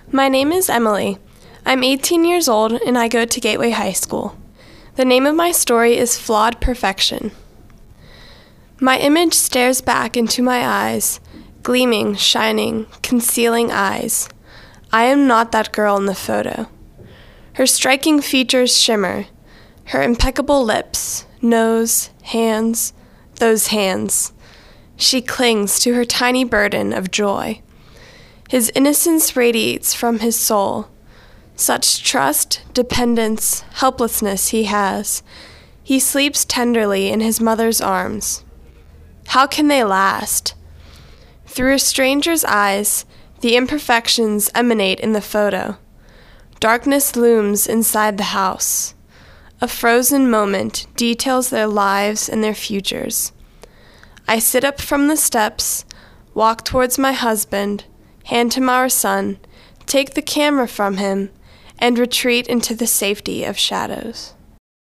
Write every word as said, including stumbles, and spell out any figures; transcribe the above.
My name is Emily. I'm eighteen years old and I go to Gateway High School. The name of my story is Flawed Perfection. My image stares back into my eyes, gleaming, shining, concealing eyes. I am not that girl in the photo. Her striking features shimmer, her impeccable lips, nose, hands, those hands. She clings to her tiny burden of joy. His innocence radiates from his soul. Such trust, dependence, helplessness he has. He sleeps tenderly in his mother's arms. How can they last? Through a stranger's eyes, the imperfections emanate in the photo. Darkness looms inside the house. A frozen moment details their lives and their futures. I sit up from the steps, walk towards my husband, hand him our son, take the camera from him, and retreat into the safety of shadows.